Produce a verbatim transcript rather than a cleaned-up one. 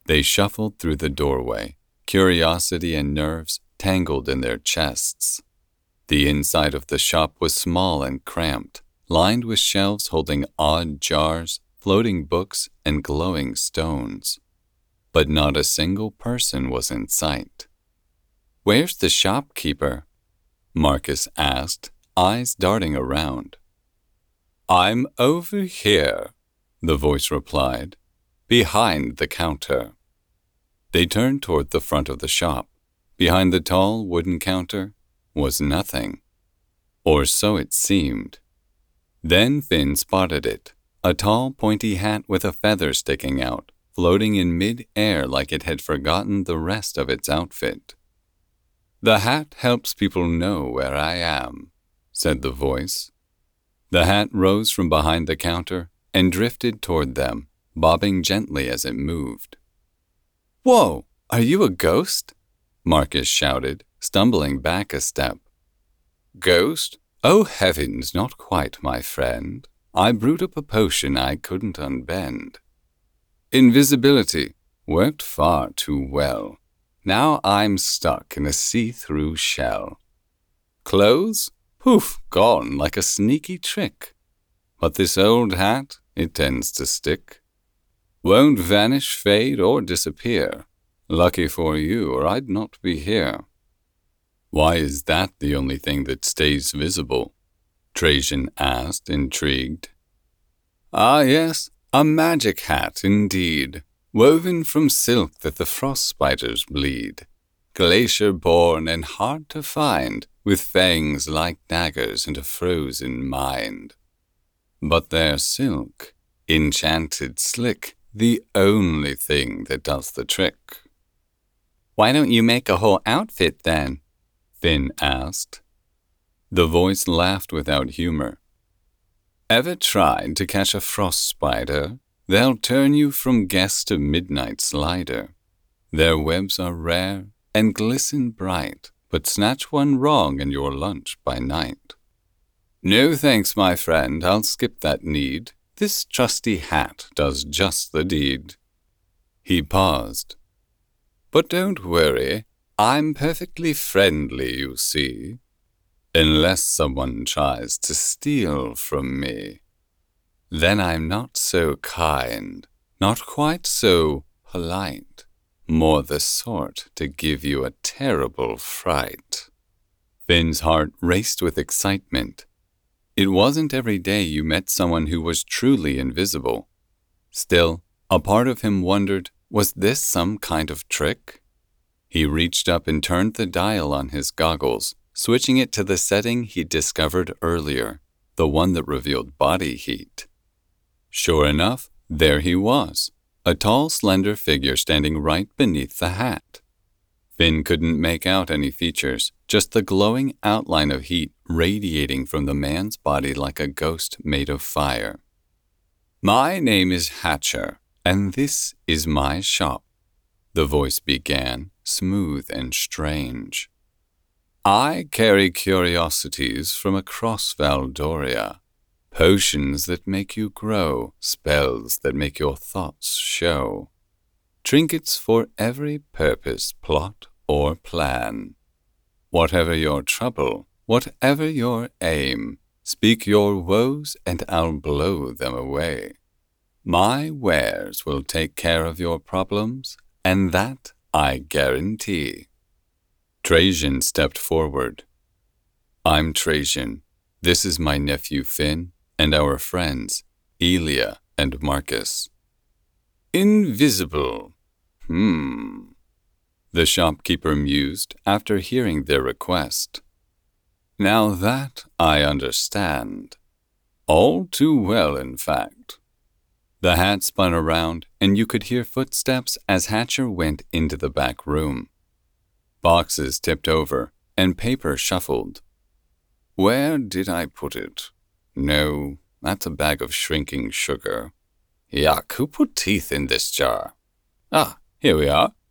They shuffled through the doorway, curiosity and nerves tangled in their chests. The inside of the shop was small and cramped, lined with shelves holding odd jars, floating books, and glowing stones. But not a single person was in sight. "Where's the shopkeeper?" Marcus asked, eyes darting around. "I'm over here," the voice replied, "behind the counter." They turned toward the front of the shop. Behind the tall wooden counter was nothing. Or so it seemed. Then Finn spotted it, a tall, pointy hat with a feather sticking out, floating in mid-air like it had forgotten the rest of its outfit. "The hat helps people know where I am," said the voice. The hat rose from behind the counter and drifted toward them, bobbing gently as it moved. "Whoa! Are you a ghost?" Marcus shouted, stumbling back a step. "Ghost? Oh heavens, not quite, my friend. I brewed up a potion I couldn't unbend. Invisibility worked far too well. Now I'm stuck in a see-through shell. Clothes? Poof, gone like a sneaky trick. But this old hat, it tends to stick. Won't vanish, fade, or disappear. Lucky for you, or I'd not be here." "Why is that the only thing that stays visible?" Trajan asked, intrigued. "Ah yes, a magic hat indeed, woven from silk that the frost spiders bleed, glacier-born and hard to find, with fangs like daggers and a frozen mind. But their silk, enchanted slick, the only thing that does the trick." "Why don't you make a whole outfit then?" Finn asked. The voice laughed without humor. "Ever tried to catch a frost spider? They'll turn you from guest to midnight slider. Their webs are rare and glisten bright, but snatch one wrong and your lunch by night. No thanks, my friend, I'll skip that need. This trusty hat does just the deed." He paused. "But don't worry, I'm perfectly friendly, you see. Unless someone tries to steal from me. Then I'm not so kind, not quite so polite, more the sort to give you a terrible fright." Finn's heart raced with excitement. It wasn't every day you met someone who was truly invisible. Still, a part of him wondered, was this some kind of trick? He reached up and turned the dial on his goggles, switching it to the setting he'd discovered earlier, the one that revealed body heat. Sure enough, there he was, a tall, slender figure standing right beneath the hat. Finn couldn't make out any features, just the glowing outline of heat radiating from the man's body like a ghost made of fire. "My name is Hatcher, and this is my shop," the voice began, smooth and strange. "I carry curiosities from across Valdoria, potions that make you grow, spells that make your thoughts show, trinkets for every purpose, plot, or plan. Whatever your trouble, whatever your aim, speak your woes and I'll blow them away. My wares will take care of your problems, and that I guarantee." Trajan stepped forward. "I'm Trajan. This is my nephew Finn and our friends, Elia and Marcus." "Invisible. Hmm." The shopkeeper mused after hearing their request. "Now that I understand. All too well, in fact." The hat spun around, and you could hear footsteps as Hatcher went into the back room. Boxes tipped over, and paper shuffled. "Where did I put it? No, that's a bag of shrinking sugar. Yuck, who put teeth in this jar? Ah, here we are.